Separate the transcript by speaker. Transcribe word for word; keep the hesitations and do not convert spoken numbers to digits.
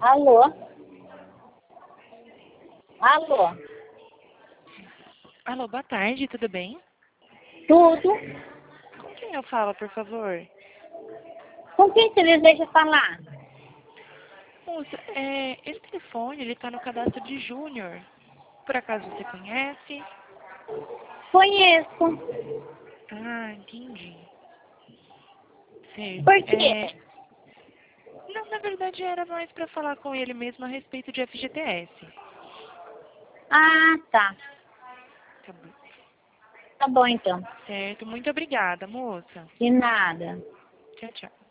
Speaker 1: Alô? Alô?
Speaker 2: Alô, boa tarde, tudo bem?
Speaker 1: Tudo?
Speaker 2: Com quem eu falo, por favor?
Speaker 1: Com quem você deseja falar?
Speaker 2: Moça, é, esse telefone, ele tá no cadastro de Júnior. Por acaso você conhece?
Speaker 1: Conheço.
Speaker 2: Ah, entendi. Certo.
Speaker 1: Por quê?
Speaker 2: É, não, na verdade era mais para falar com ele mesmo a respeito de F G T S.
Speaker 1: Ah, tá.
Speaker 2: Tá bom.
Speaker 1: Tá bom, então.
Speaker 2: Certo, muito obrigada, moça.
Speaker 1: De nada.
Speaker 2: Tchau, tchau.